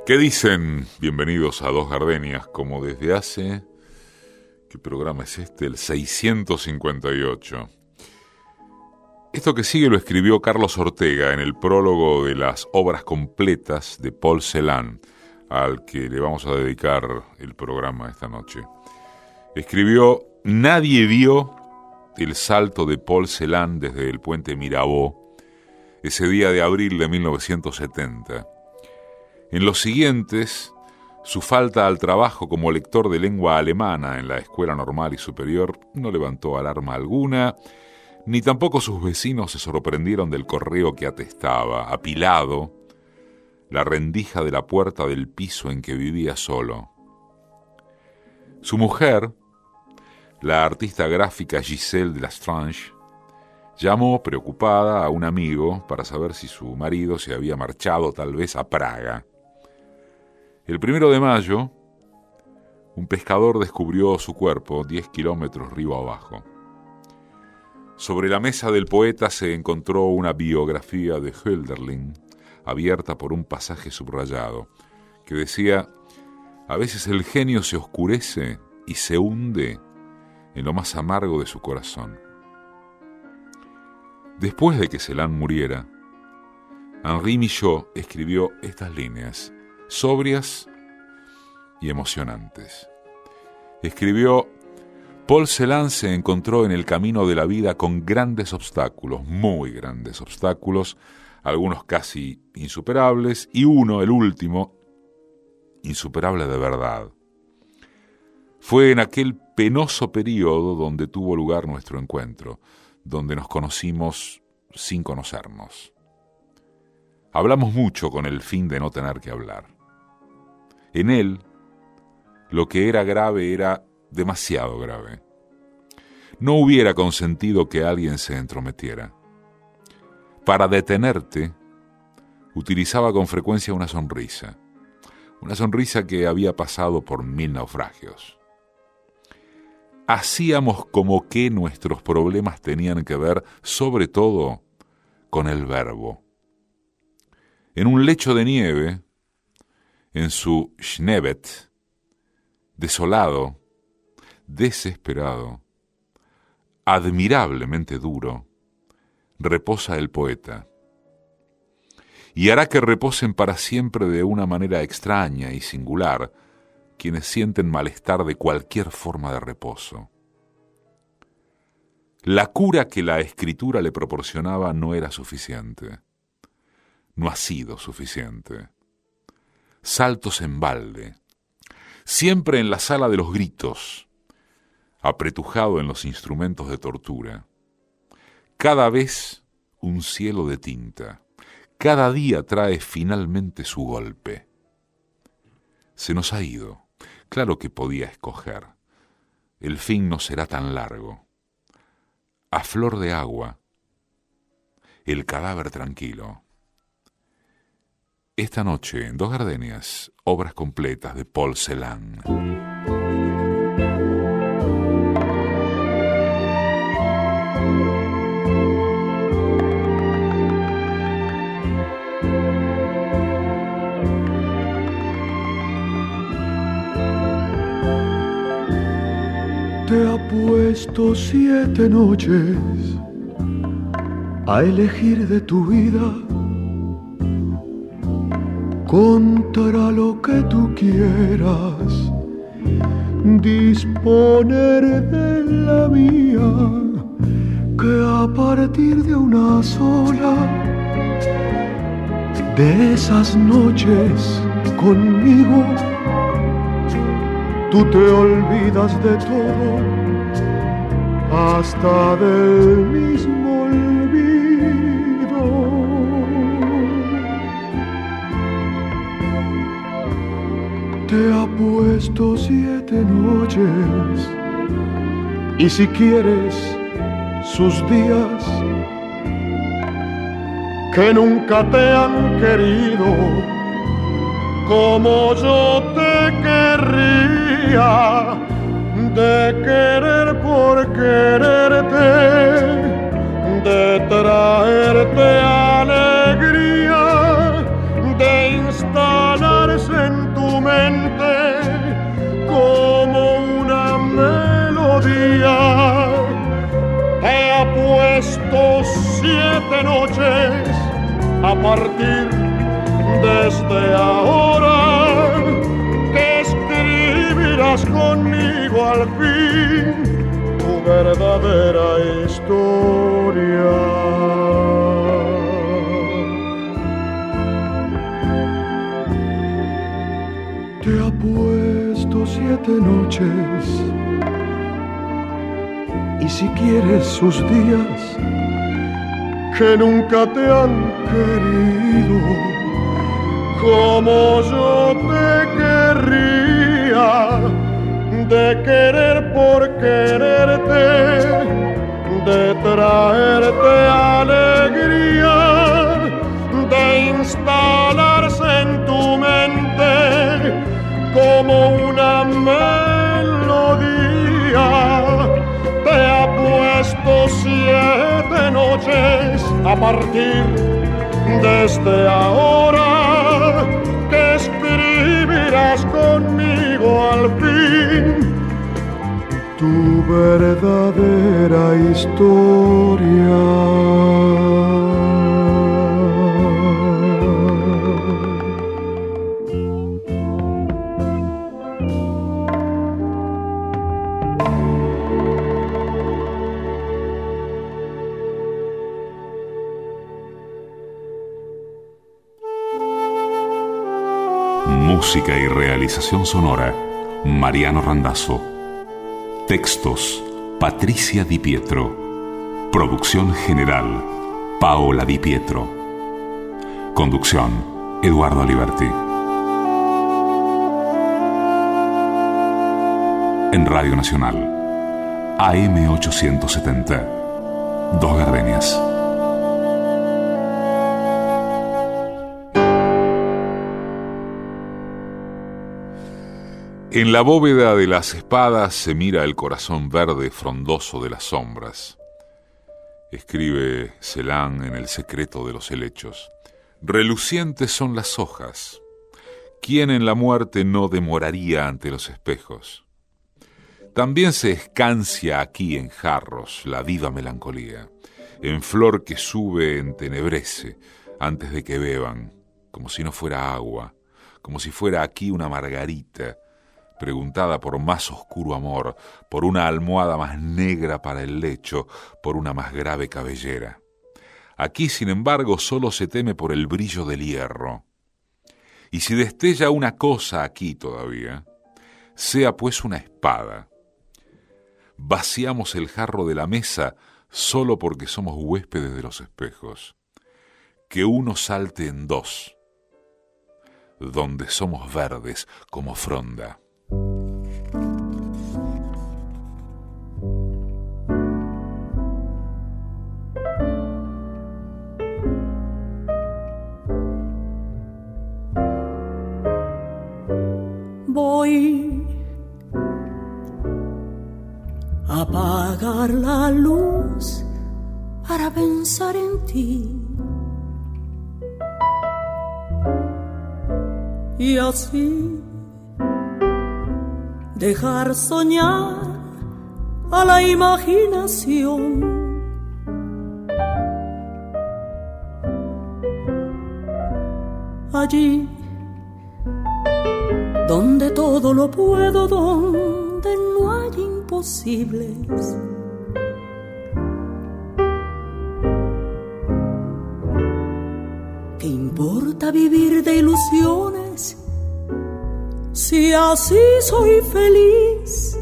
¿Qué dicen? Bienvenidos a Dos Gardenias, como desde hace... ¿Qué programa es este? El 658. Esto que sigue lo escribió Carlos Ortega en el prólogo de las obras completas de Paul Celan, al que le vamos a dedicar el programa esta noche. Escribió: nadie vio el salto de Paul Celan desde el puente Mirabeau ese día de abril de 1970. En los siguientes, su falta al trabajo como lector de lengua alemana en la Escuela Normal y Superior no levantó alarma alguna, ni tampoco sus vecinos se sorprendieron del correo que atestaba, apilado, la rendija de la puerta del piso en que vivía solo. Su mujer, la artista gráfica Giselle de Lastrange, llamó preocupada a un amigo para saber si su marido se había marchado tal vez a Praga. El 1 de mayo, un pescador descubrió su cuerpo 10 kilómetros río abajo. Sobre la mesa del poeta se encontró una biografía de Hölderlin, abierta por un pasaje subrayado, que decía: a veces el genio se oscurece y se hunde en lo más amargo de su corazón. Después de que Celan muriera, Henri Michaud escribió estas líneas, sobrias y emocionantes. Escribió: Paul Celan se encontró en el camino de la vida con grandes obstáculos, muy grandes obstáculos, algunos casi insuperables, y uno, el último, insuperable de verdad. Fue en aquel penoso periodo donde tuvo lugar nuestro encuentro, donde nos conocimos sin conocernos. Hablamos mucho con el fin de no tener que hablar. En él, lo que era grave era demasiado grave. No hubiera consentido que alguien se entrometiera. Para detenerte, utilizaba con frecuencia una sonrisa que había pasado por 1000 naufragios. Hacíamos como que nuestros problemas tenían que ver, sobre todo, con el verbo. En un lecho de nieve, en su Schneebett, desolado, desesperado, admirablemente duro, reposa el poeta. Y hará que reposen para siempre de una manera extraña y singular quienes sienten malestar de cualquier forma de reposo. La cura que la escritura le proporcionaba no era suficiente. No ha sido suficiente. Saltos en balde, siempre en la sala de los gritos, apretujado en los instrumentos de tortura. Cada vez un cielo de tinta, cada día trae finalmente su golpe. Se nos ha ido, claro que podía escoger. El fin no será tan largo. A flor de agua, el cadáver tranquilo. Esta noche, en Dos Gardenias, obras completas de Paul Celan. Te ha puesto 7 noches a elegir de tu vida. Contará lo que tú quieras, disponer de la mía, que a partir de una sola de esas noches conmigo, tú te olvidas de todo, hasta del mismo olvido. Te ha puesto 7 noches, y si quieres sus días que nunca te han querido como yo te querría, de querer por quererte, de traerte alegría, de instalarse partir desde ahora, que escribirás conmigo al fin tu verdadera historia. Te apuesto 7 noches, y si quieres sus días, que nunca te han querido como yo te querría, de querer por quererte, de traerte alegría, de instalarse en tu mente como una melodía. Te apuesto 7 noches a partir desde ahora, que escribirás conmigo al fin tu verdadera historia. Música y realización sonora, Mariano Randazzo. Textos, Patricia Di Pietro. Producción general, Paola Di Pietro. Conducción, Eduardo Aliberti. En Radio Nacional, AM 870, Dos Gardenias. En la bóveda de las espadas se mira el corazón verde frondoso de las sombras. Escribe Celan en El secreto de los helechos. Relucientes son las hojas. ¿Quién en la muerte no demoraría ante los espejos? También se escancia aquí en jarros la viva melancolía, en flor que sube entenebrece antes de que beban, como si no fuera agua, como si fuera aquí una margarita, preguntada por más oscuro amor, por una almohada más negra para el lecho, por una más grave cabellera. Aquí, sin embargo, solo se teme por el brillo del hierro. Y si destella una cosa aquí todavía, sea pues una espada. Vaciamos el jarro de la mesa solo porque somos huéspedes de los espejos. Que uno salte en dos, donde somos verdes como fronda. Voy a apagar la luz para pensar en ti, y así dejar soñar a la imaginación. Allí donde todo lo puedo, donde no hay imposibles. ¿Qué importa vivir de ilusiones si así soy feliz?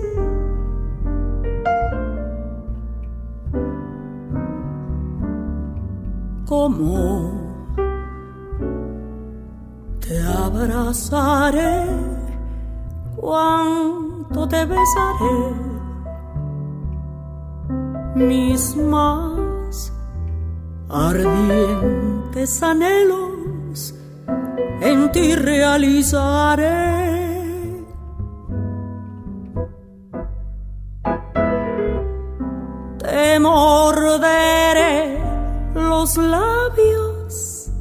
¿Cómo te abrazaré? ¿Cuánto te besaré? Mis más ardientes anhelos en ti realizaré. Te morderé los labios,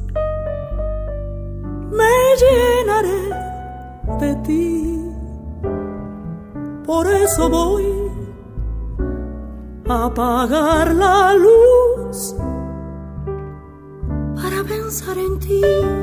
me llenaré de ti. Por eso voy a apagar la luz para pensar pensar en ti.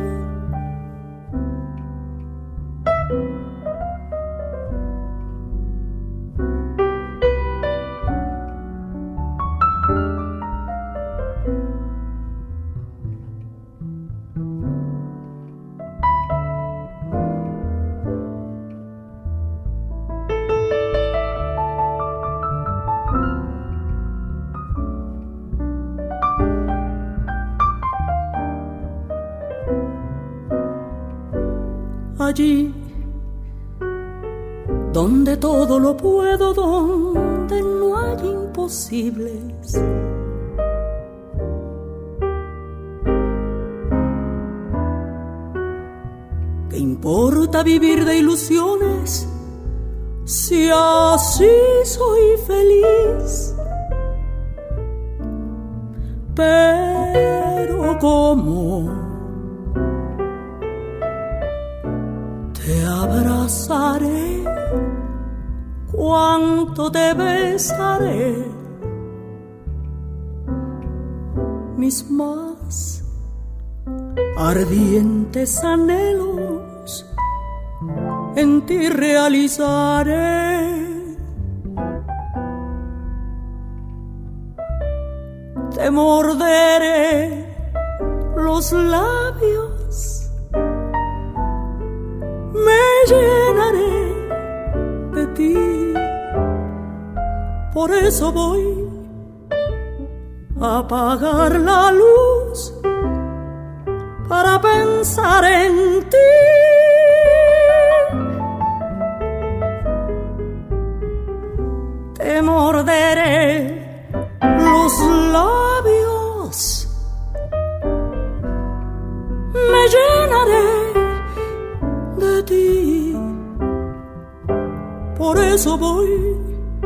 Allí donde todo lo puedo, donde no hay imposibles. ¿Qué importa vivir de ilusiones si así soy feliz? Pero ¿cómo te abrazaré? ¿Cuánto te besaré? Mis más ardientes anhelos en ti realizaré. Te morderé los labios, me llenaré de ti. Por eso voy a apagar la luz para pensar en ti. Te morderé los labios, me llenaré de ti. Por eso voy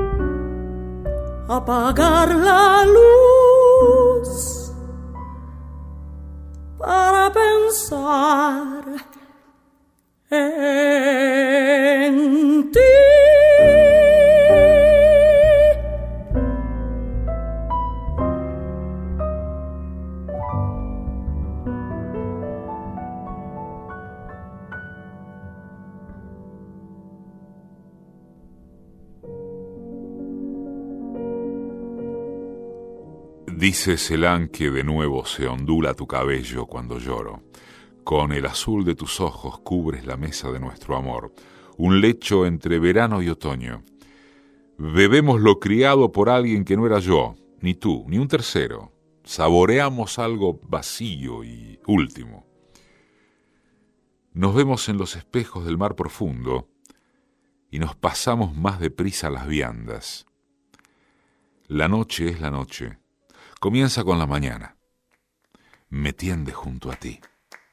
a apagar la luz para pensar en ti. Dice Celan que de nuevo se ondula tu cabello cuando lloro. Con el azul de tus ojos cubres la mesa de nuestro amor, un lecho entre verano y otoño. Bebemos lo criado por alguien que no era yo, ni tú, ni un tercero. Saboreamos algo vacío y último. Nos vemos en los espejos del mar profundo y nos pasamos más deprisa las viandas. La noche es la noche. Comienza con la mañana. Me tiende junto a ti.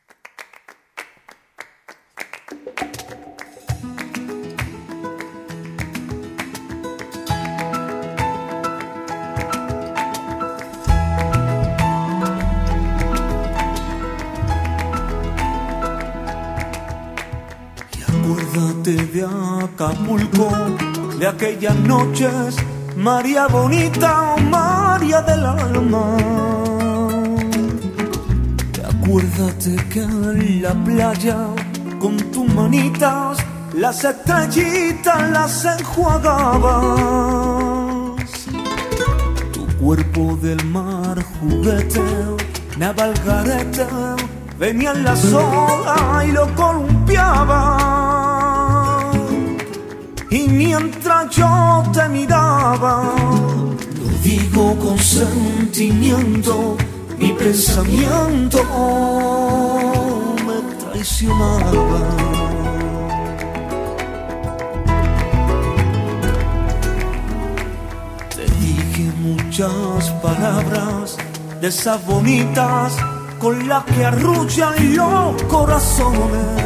Y acuérdate de Acapulco, de aquellas noches, María bonita, María del alma. Y acuérdate que en la playa, con tus manitas, las estrellitas las enjuagabas. Tu cuerpo del mar juguete, naval garete, venían las olas y lo columpiaban. Y mientras yo te miraba, lo digo con sentimiento, mi pensamiento me traicionaba. Te dije muchas palabras de esas bonitas con las que arrullan los corazones,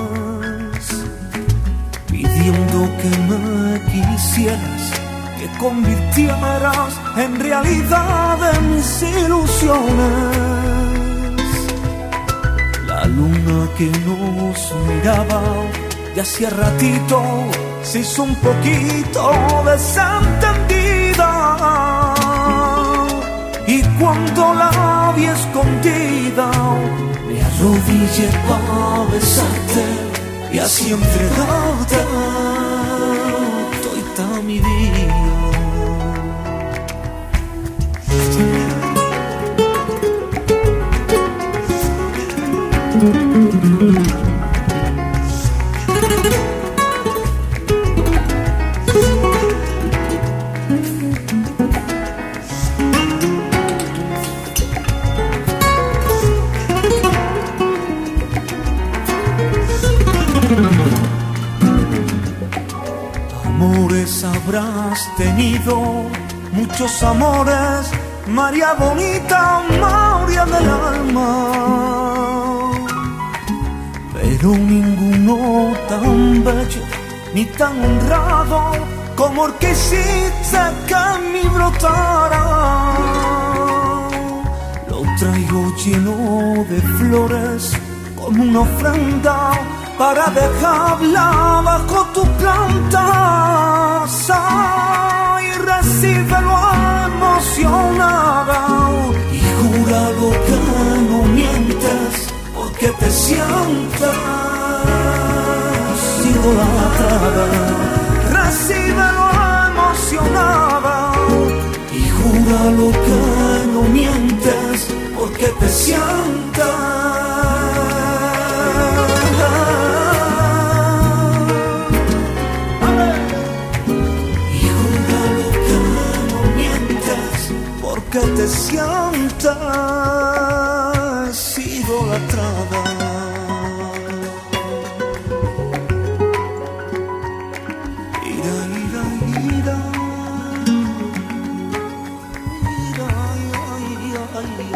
pidiendo que me quisieras, que convirtieras en realidad de mis ilusiones. La luna que nos miraba ya hacía ratito se hizo un poquito desentendida, y cuando la vi escondida, me arrodillé para besarte y así entregarte toda mi vida. Amores habrás tenido, muchos amores, María bonita, María del alma, pero ninguno tan bello ni tan honrado como el que hiciste que en mí brotara. Lo traigo lleno de flores como una ofrenda para dejarla bajo tu planta. Ay, recíbelo emocionada y júralo que no mientes, porque te sientas idolatrada. Recíbelo emocionada y júralo que no mientes, porque te sientas que te sientas idolatrada. Ira, ira, ira. Ira, ira, ira,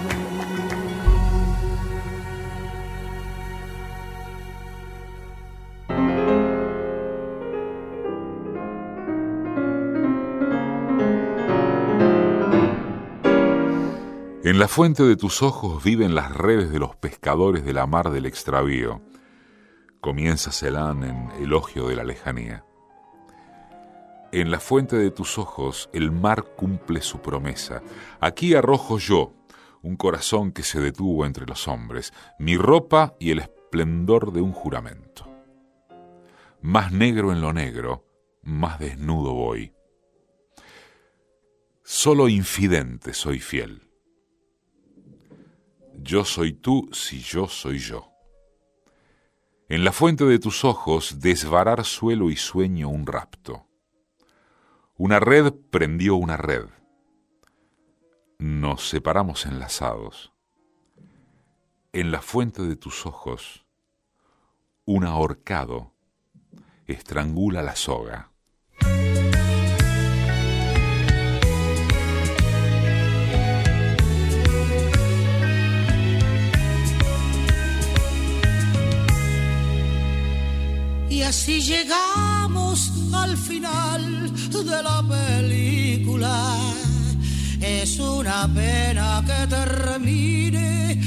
En la fuente de tus ojos viven las redes de los pescadores de la mar del extravío. Comienza Celan en elogio de la lejanía. En la fuente de tus ojos el mar cumple su promesa. Aquí arrojo yo un corazón que se detuvo entre los hombres, mi ropa y el esplendor de un juramento. Más negro en lo negro, más desnudo voy. Solo infidente soy fiel. Yo soy tú si yo soy yo. En la fuente de tus ojos desvarar suelo y sueño un rapto. Una red prendió una red. Nos separamos enlazados. En la fuente de tus ojos un ahorcado estrangula la soga. Y así llegamos al final de la película. Es una pena que termine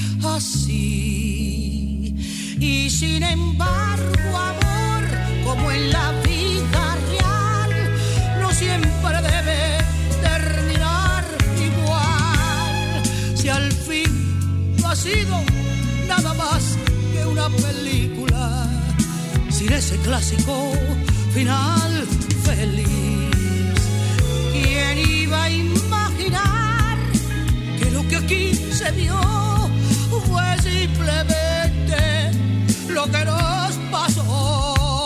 así. Y sin embargo, amor, como en la vida real, no siempre debe terminar igual. Si al fin no ha sido nada más que una película, sin ese clásico final feliz, ¿quién iba a imaginar que lo que aquí se vio fue simplemente lo que nos pasó?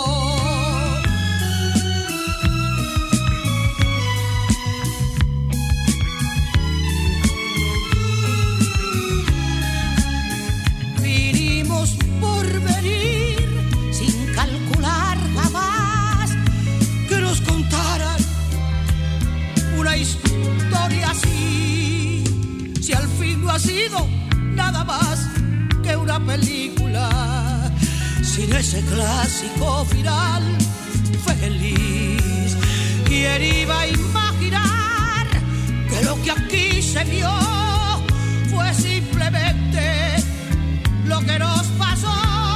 Vinimos por venir sin calcular jamás que nos contaran una historia así. Si al fin no ha sido nada más que una película, sin ese clásico final feliz, ¿quién iba a imaginar que lo que aquí se vio fue simplemente lo que nos pasó?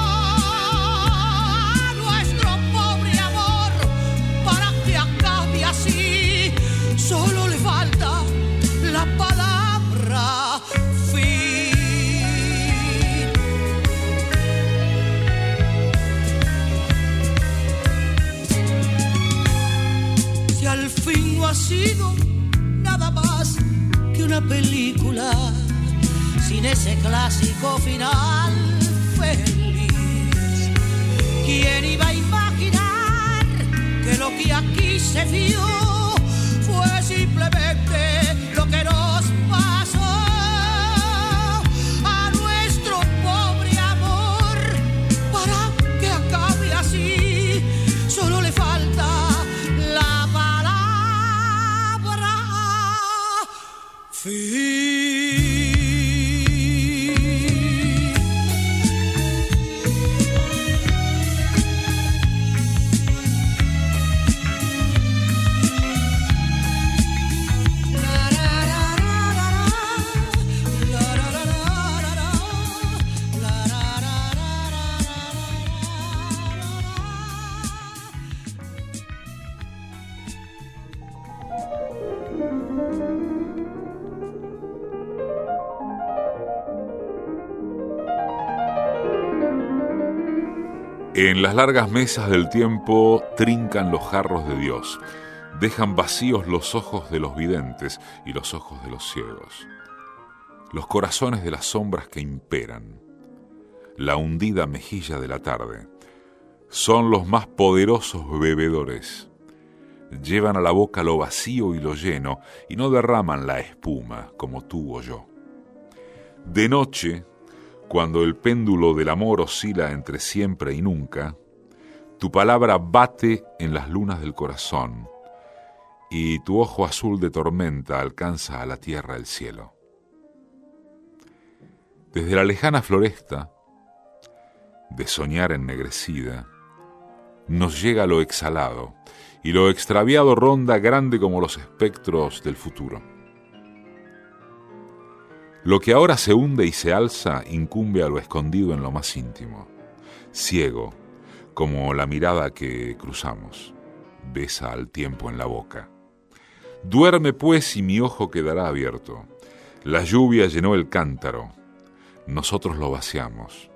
Nuestro pobre amor, para que acabe así, solo le falta la palabra ha sido nada más que una película sin ese clásico final feliz. ¿Quién iba a imaginar que lo que aquí se vio fue simplemente lo que nos pasó? A nuestro pobre amor, para que acabe así, solo le falta la palabra fin. En las largas mesas del tiempo trincan los jarros de Dios, dejan vacíos los ojos de los videntes y los ojos de los ciegos, los corazones de las sombras que imperan, la hundida mejilla de la tarde. Son los más poderosos bebedores, llevan a la boca lo vacío y lo lleno y no derraman la espuma como tú o yo. De noche, cuando el péndulo del amor oscila entre siempre y nunca, tu palabra bate en las lunas del corazón y tu ojo azul de tormenta alcanza a la tierra el cielo. Desde la lejana floresta, de soñar ennegrecida, nos llega lo exhalado y lo extraviado ronda grande como los espectros del futuro. Lo que ahora se hunde y se alza incumbe a lo escondido en lo más íntimo, ciego, como la mirada que cruzamos, besa al tiempo en la boca. Duerme pues y mi ojo quedará abierto. La lluvia llenó el cántaro, nosotros lo vaciamos.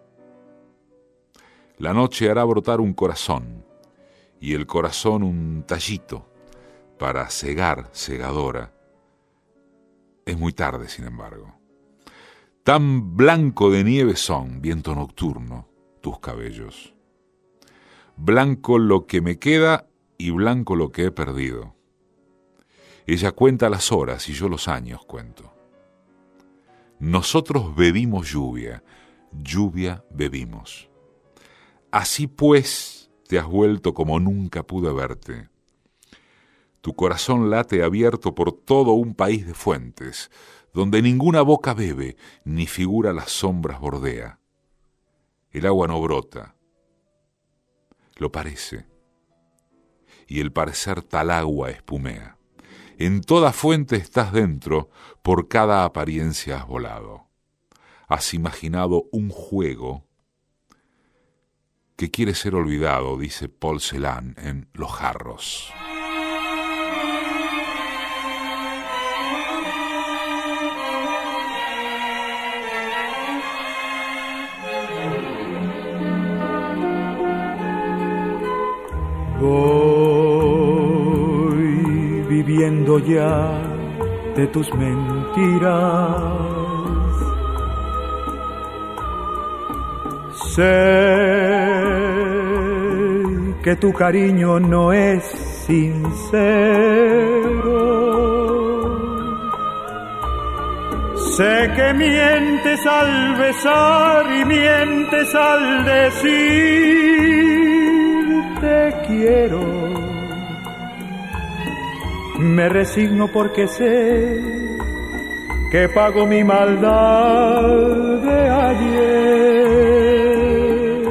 La noche hará brotar un corazón, y el corazón un tallito, para cegar segadora. Es muy tarde, sin embargo. Tan blanco de nieve son, viento nocturno, tus cabellos. Blanco lo que me queda y blanco lo que he perdido. Ella cuenta las horas y yo los años cuento. Nosotros bebimos lluvia, lluvia bebimos. Así pues te has vuelto como nunca pude verte. Tu corazón late abierto por todo un país de fuentes, donde ninguna boca bebe, ni figura las sombras bordea. El agua no brota, lo parece, y el parecer tal agua espumea. En toda fuente estás dentro, por cada apariencia has volado. Has imaginado un juego que quiere ser olvidado, dice Paul Celan en Los jarros. Voy viviendo ya de tus mentiras. Sé que tu cariño no es sincero. Sé que mientes al besar y mientes al decir te quiero. Me resigno porque sé que pago mi maldad de ayer.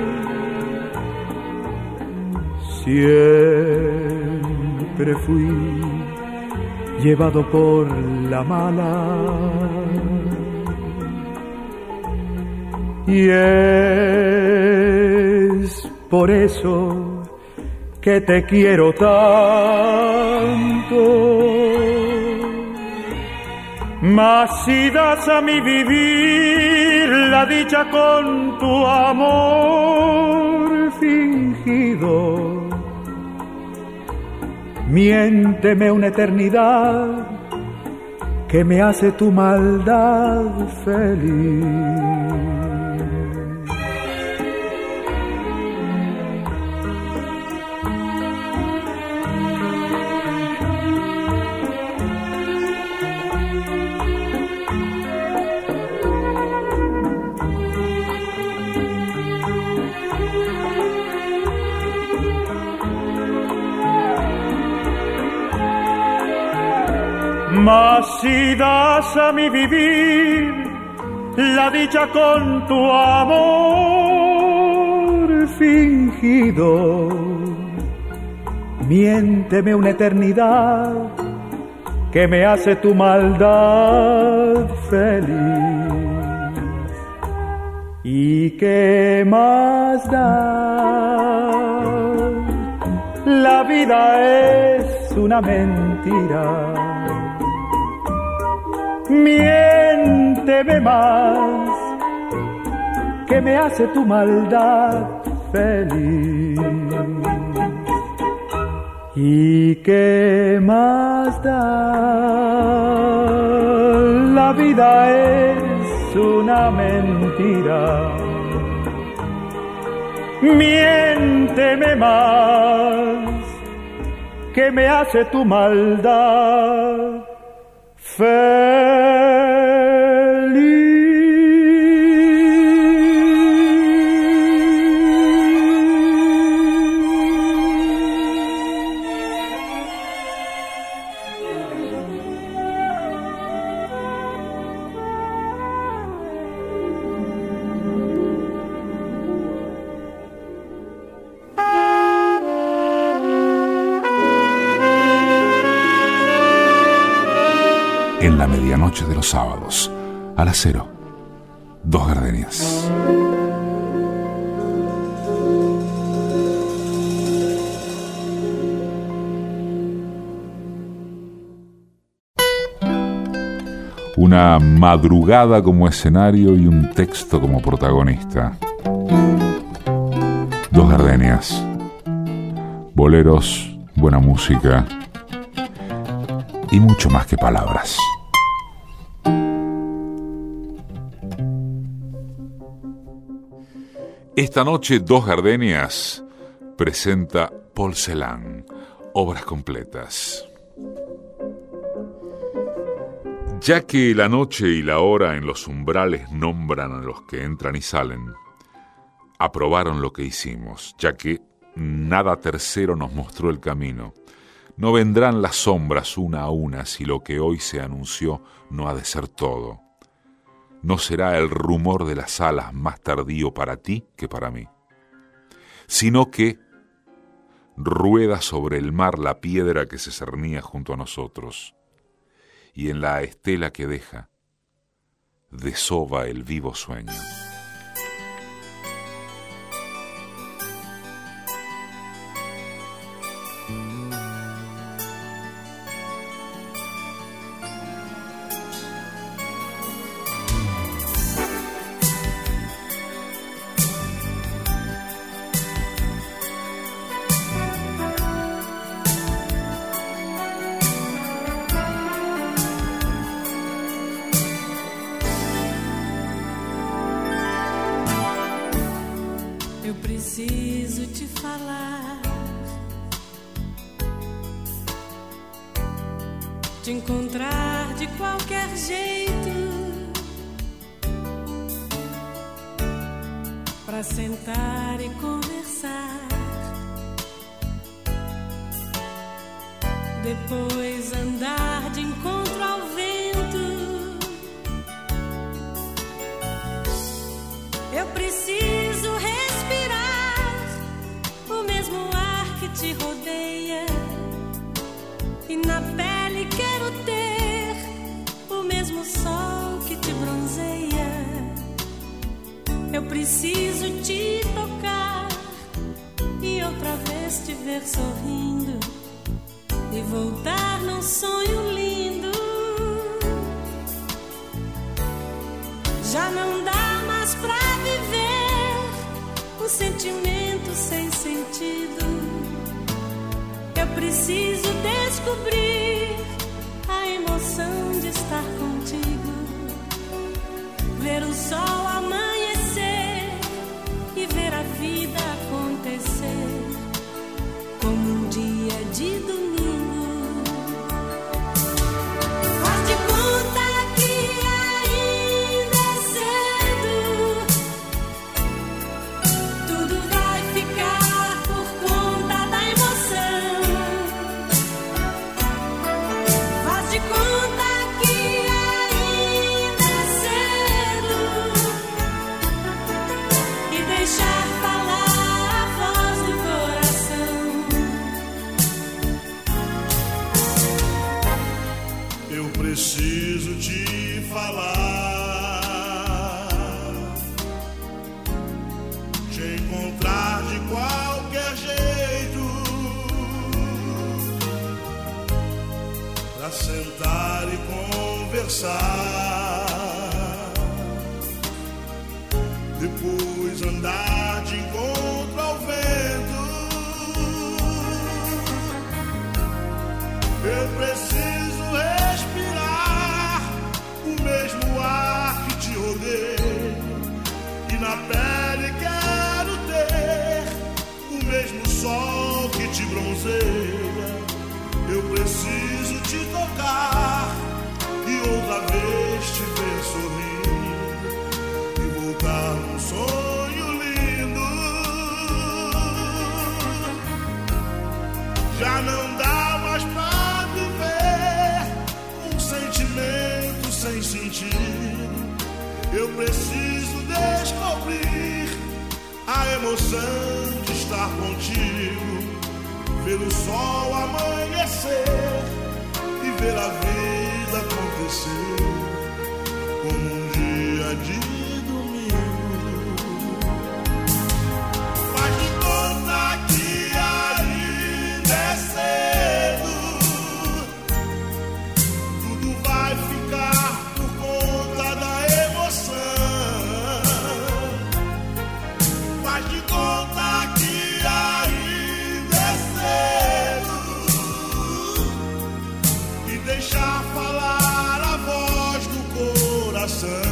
Siempre fui llevado por la mala y es por eso que te quiero tanto. Mas si das a mi vivir la dicha con tu amor fingido, Miénteme una eternidad que me hace tu maldad feliz. Mas si das a mi vivir la dicha con tu amor fingido, miénteme una eternidad que me hace tu maldad feliz. ¿Y qué más da? La vida es una mentira. Miénteme más, que me hace tu maldad feliz. ¿Y qué más da? La vida es una mentira. Miénteme más, que me hace tu maldad feliz. En la medianoche de los sábados, a las 0, Dos Gardenias. Una madrugada como escenario y un texto como protagonista. Dos Gardenias. Boleros, buena música y mucho más que palabras. Esta noche Dos Gardenias presenta Paul Celan, obras completas. Ya que la noche y la hora en los umbrales nombran a los que entran y salen, aprobaron lo que hicimos, ya que nada tercero nos mostró el camino. No vendrán las sombras una a una si lo que hoy se anunció no ha de ser todo. No será el rumor de las alas más tardío para ti que para mí, sino que rueda sobre el mar la piedra que se cernía junto a nosotros, y en la estela que deja desova el vivo sueño. Te encontrar de qualquer jeito, pra sentar e conversar, depois andar de encontro ao vento. Eu preciso respirar o mesmo ar que te rodeia, e na pele quero ter o mesmo sol que te bronzeia. Eu preciso te tocar e outra vez te ver sorrindo e voltar num sonho lindo. Já não dá mais pra viver um sentimento sem sentido. Eu preciso descobrir a emoção de estar contigo, ver o sol amanhecer e ver a vida acontecer como um dia de domingo. Faz de conta que ainda é cedo, tudo vai ficar por conta da emoção. Faz de conta que ainda é cedo e deixar falar a voz do coração. Eu preciso te falar, te encontrar de qualquer jeito, pra sentar e conversar, depois andar de encontro ao vento. Eu preciso respirar o mesmo ar que te rodeia, e na pele quero ter o mesmo sol que te bronzeia. Eu preciso te tocar e outra vez te ver sorrir e voltar num sonho lindo. Já não dá mais pra sentimento sem sentido. Eu preciso descobrir a emoção de estar contigo, ver o sol amanhecer e ver a vida acontecer como um dia de domingo. Faz de conta que ainda é cedo, vai ficar por conta da emoção. Faz de conta que ainda é cedo e deixar falar a voz do coração.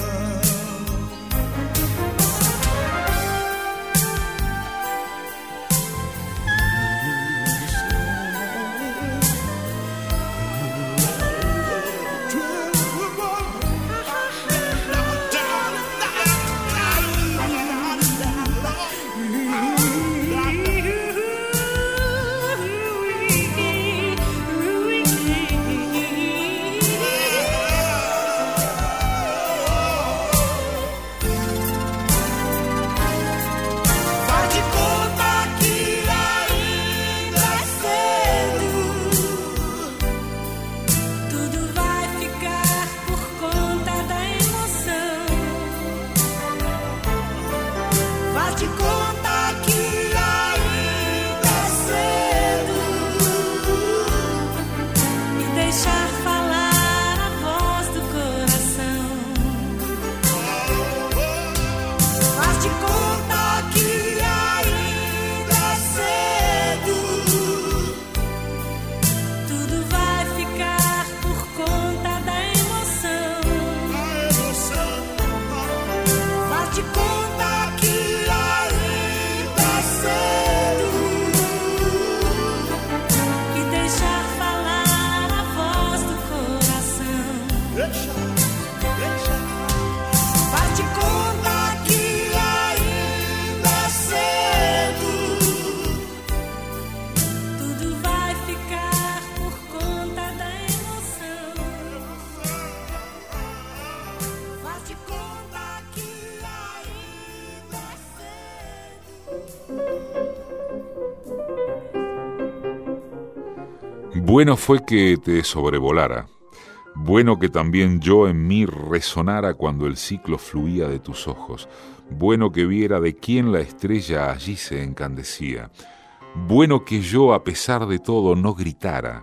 Bueno fue que te sobrevolara, bueno que también yo en mí resonara cuando el ciclo fluía de tus ojos, bueno que viera de quién la estrella allí se encandecía, bueno que yo a pesar de todo no gritara,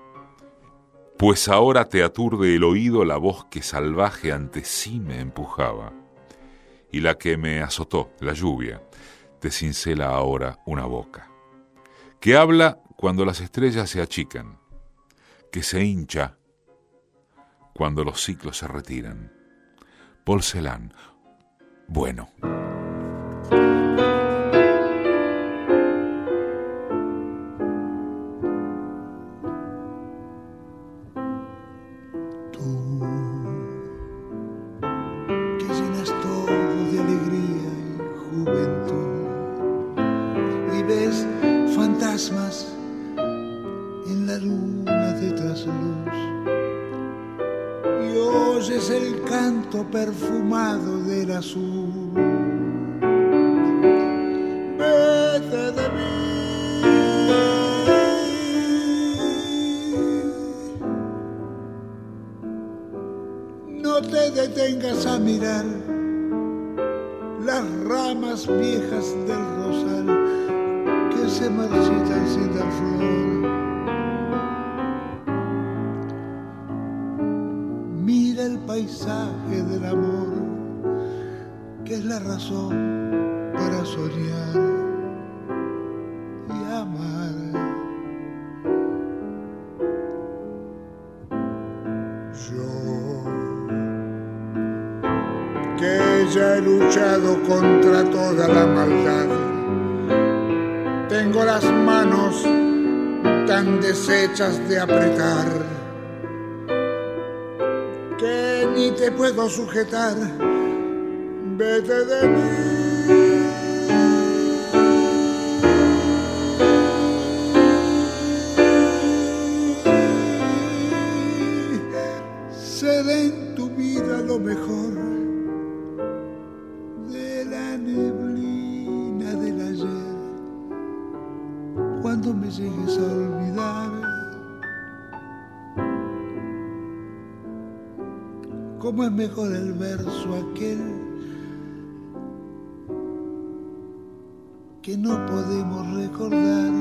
pues ahora te aturde el oído la voz que salvaje ante sí me empujaba, y la que me azotó, la lluvia, te cincela ahora una boca, que habla cuando las estrellas se achican, que se hincha cuando los ciclos se retiran. Paul Celan, bueno. En la luna de trasluz y oyes el canto perfumado del azul. Vete de mí, no te detengas a mirar las ramas viejas del rosal que se marchitan sin dar flor. Mira el paisaje del amor, que es la razón para soñar y amar. Yo, que ya he luchado contra toda la maldad, tengo las manos tan deshechas de apretar que ni te puedo sujetar. Vete de mí. Seré en tu vida lo mejor de la neblina del ayer. Cuando me llegues a olvidar, cómo es mejor el verso aquel que no podemos recordar.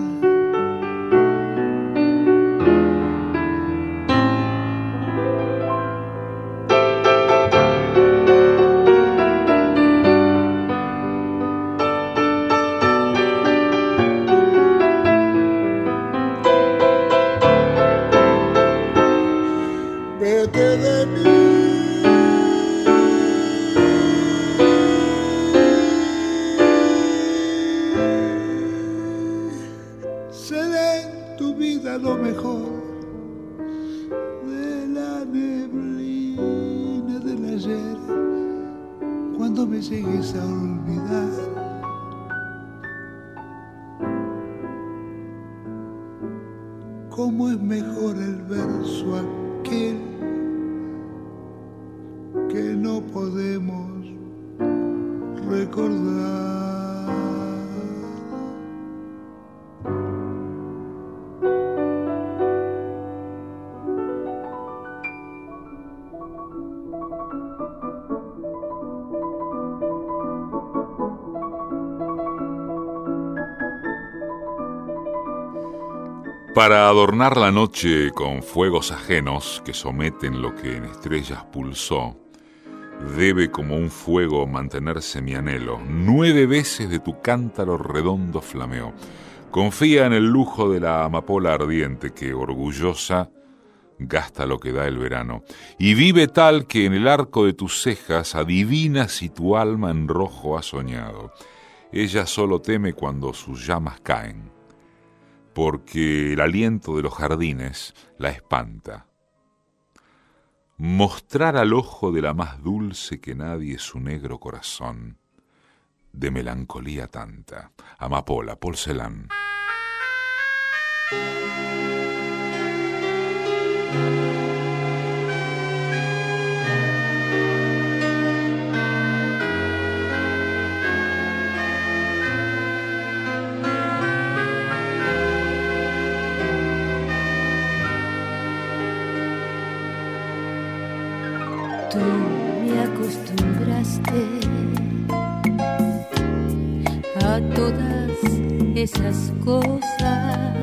Vete de mí. Seré en tu vida lo mejor de la neblina del ayer. Cuando me llegues a olvidar, cómo es mejor el verso aquel que no podemos recordar. Para adornar la noche con fuegos ajenos que someten lo que en estrellas pulsó, debe como un fuego mantenerse mi anhelo. 9 veces de tu cántaro redondo flameó. Confía en el lujo de la amapola ardiente que, orgullosa, gasta lo que da el verano. Y vive tal que en el arco de tus cejas adivina si tu alma en rojo ha soñado. Ella solo teme cuando sus llamas caen, porque el aliento de los jardines la espanta. Mostrar al ojo de la más dulce que nadie su negro corazón, de melancolía tanta. Amapola, Paul Celan. Tú me acostumbraste a todas esas cosas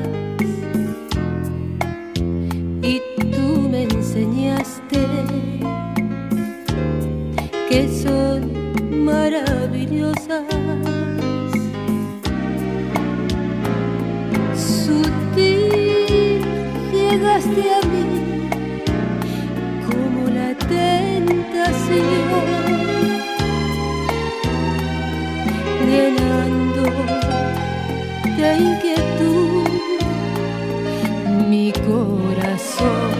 y tú me enseñaste que son maravillosas. llenando de inquietud mi corazón.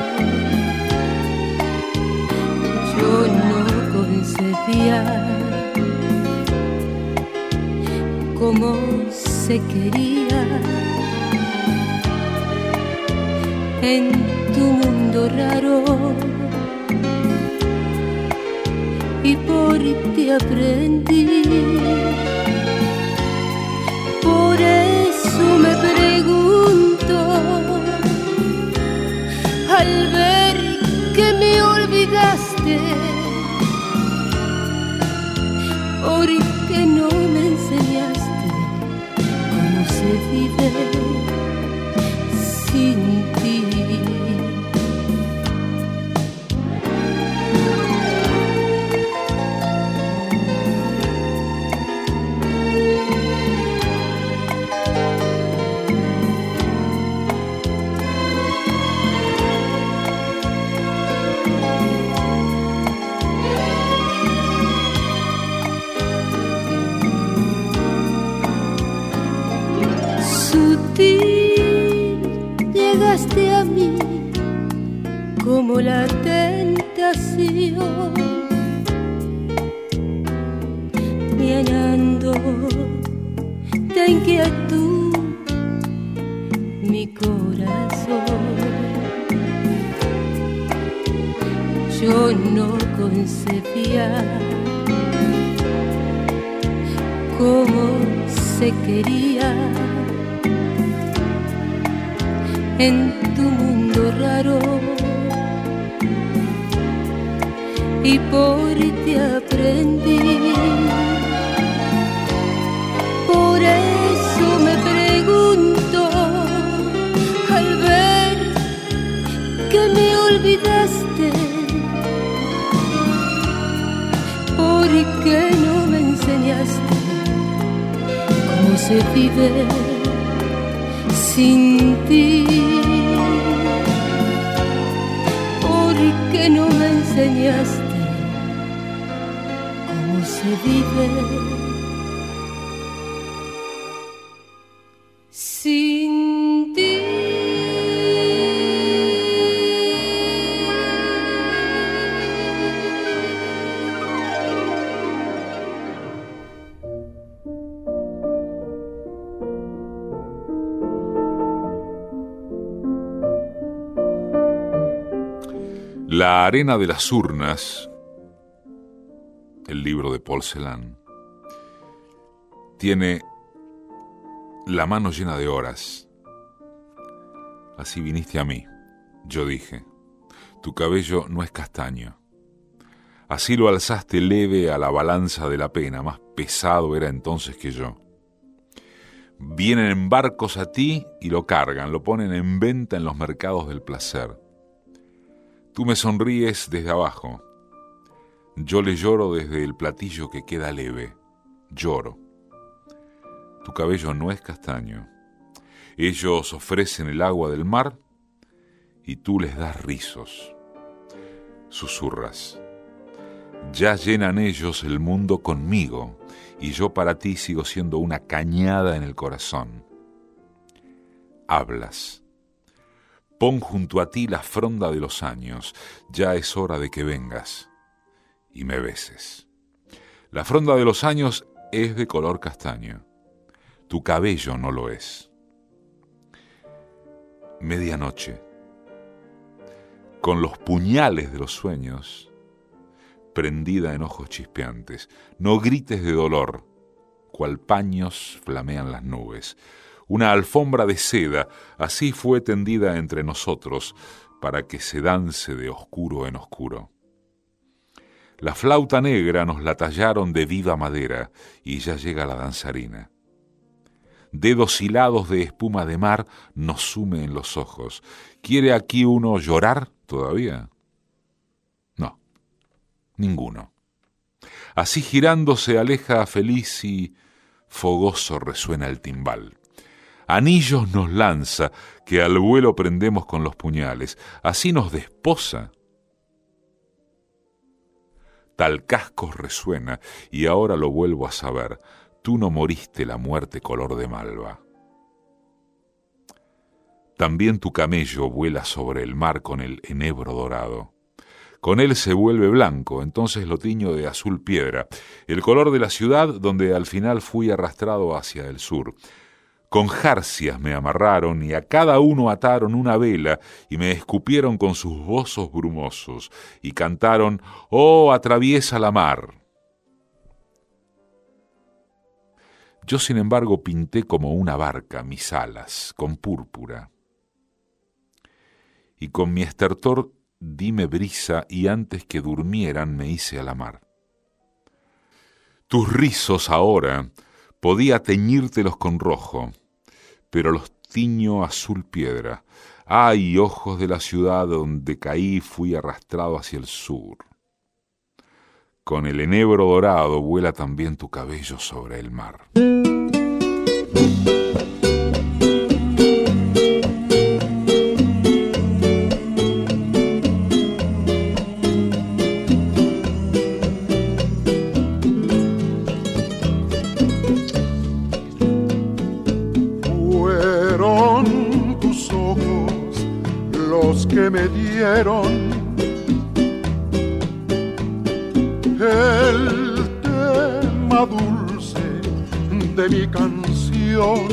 Yo no concebía cómo se quería en tu mundo raro, y por ti aprendí. Por eso me pregunto, al ver que me olvidaste, ¿por qué no me enseñaste cómo se vive sin ti? Llegaste a mí como la tentación, llenando de inquietud mi corazón. Yo no concebía cómo se quería en tu mundo raro, y por ti aprendí. Por eso me pregunto, al ver que me olvidaste, ¿por qué no me enseñaste cómo se vive sin ti? ¿Por qué no me enseñaste cómo se vive sin ti? La arena de las urnas, el libro de Paul Celan, tiene la mano llena de horas. Así viniste a mí, yo dije, tu cabello no es castaño. Así lo alzaste leve a la balanza de la pena, más pesado era entonces que yo. Vienen en barcos a ti y lo cargan, lo ponen en venta en los mercados del placer. Tú me sonríes desde abajo, yo le lloro desde el platillo que queda leve, lloro. Tu cabello no es castaño, ellos ofrecen el agua del mar y tú les das rizos. Susurras, ya llenan ellos el mundo conmigo y yo para ti sigo siendo una cañada en el corazón. Hablas. Pon junto a ti la fronda de los años, ya es hora de que vengas y me beses. La fronda de los años es de color castaño, tu cabello no lo es. Medianoche, con los puñales de los sueños, prendida en ojos chispeantes, no grites de dolor, cual paños flamean las nubes. Una alfombra de seda, así fue tendida entre nosotros, para que se dance de oscuro en oscuro. La flauta negra nos la tallaron de viva madera, y ya llega la danzarina. Dedos hilados de espuma de mar nos sume en los ojos. ¿Quiere aquí uno llorar todavía? No, ninguno. Así girando se aleja feliz y fogoso resuena el timbal. Anillos nos lanza, que al vuelo prendemos con los puñales. Así nos desposa. Tal casco resuena, y ahora lo vuelvo a saber. tú no moriste la muerte color de malva. También tu camello vuela sobre el mar con el enebro dorado. Con él se vuelve blanco, entonces lo tiño de azul piedra, el color de la ciudad donde al final fui arrastrado hacia el sur. Con jarcias me amarraron y a cada uno ataron una vela y me escupieron con sus bozos brumosos y cantaron, «Oh, atraviesa la mar». Yo, sin embargo, pinté como una barca mis alas con púrpura y con mi estertor dime brisa y antes que durmieran me hice a la mar. Tus rizos ahora podía teñírtelos con rojo, pero los tiño azul piedra. Ay, ojos de la ciudad donde caí fui arrastrado hacia el sur. Con el enebro dorado vuela también tu cabello sobre el mar. Fueron tus ojos los que me dieron el tema dulce de mi canción.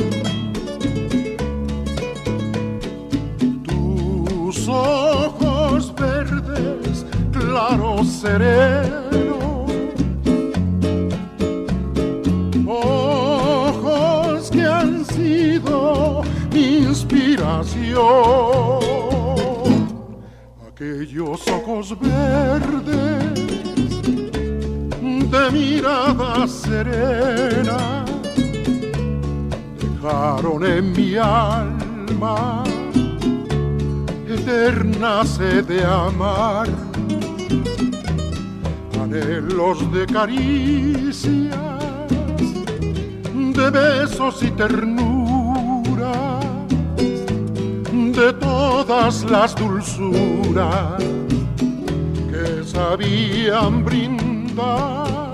Tus ojos verdes, claros, serenos, ojos que han sido mi inspiración. Aquellos ojos verdes de mirada serena dejaron en mi alma eterna sed de amar, anhelos de caricias, de besos y ternura, de todas las dulzuras que sabían brindar.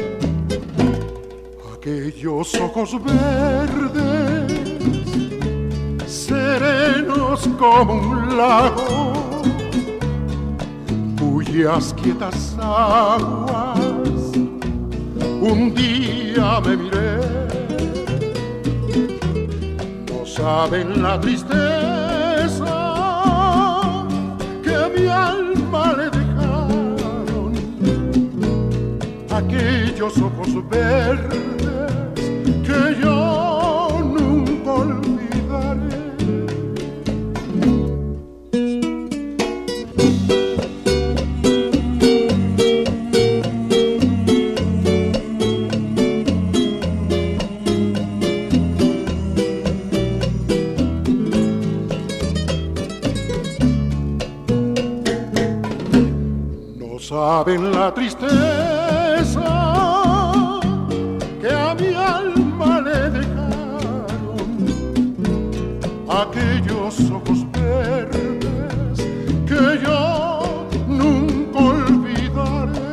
Aquellos ojos verdes, serenos como un lago, cuyas quietas aguas un día me miré. No saben la tristeza que a mi alma le dejaron aquellos ojos verdes que yo nunca olvidaré. No saben la tristeza que a mi alma le dejaron aquellos ojos verdes que yo nunca olvidaré.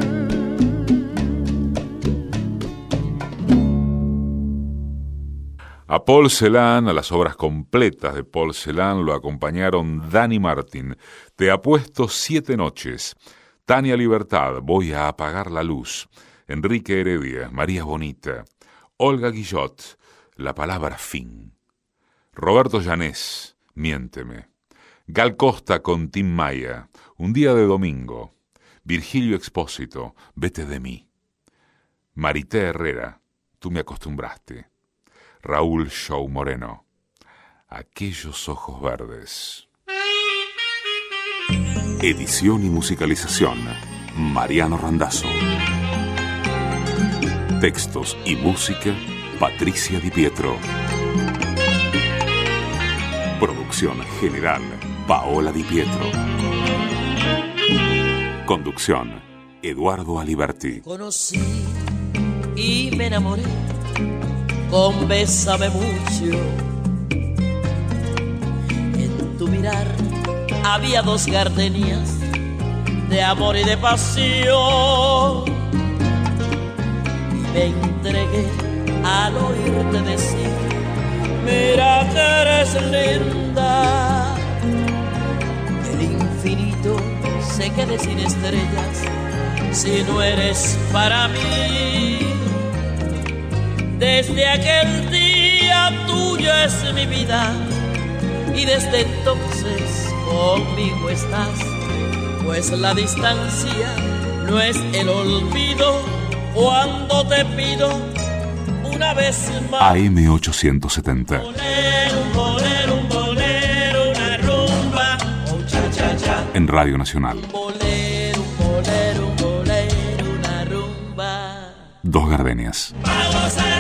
A Paul Celan, a las obras completas de Paul Celan, lo acompañaron Dani Martín, Te apuesto 7 noches, Tania Libertad, Voy a apagar la luz, Enrique Heredia, María Bonita, Olga Guillot, La palabra fin, Roberto Llanés, Miénteme, Gal Costa con Tim Maya, Un día de domingo, Virgilio Expósito, Vete de mí, Marité Herrera, Tú me acostumbraste, Raúl Show Moreno, Aquellos ojos verdes. Edición y musicalización, Mariano Randazzo. Textos y música, Patricia Di Pietro. Producción general, Paola Di Pietro. Conducción, Eduardo Aliberti. Conocí y me enamoré con Bésame mucho. En tu mirar había 2 gardenias de amor y de pasión. Y me entregué oírte decir, mira que eres linda. Que el infinito se quede sin estrellas si no eres para mí. Desde aquel día tuya es mi vida y desde entonces conmigo estás, pues la distancia no es el olvido cuando te pido una vez más. AM870. Un bolero, una rumba, oh cha cha cha. En Radio Nacional. Un bolero, una rumba. Dos Gardenias. Vamos a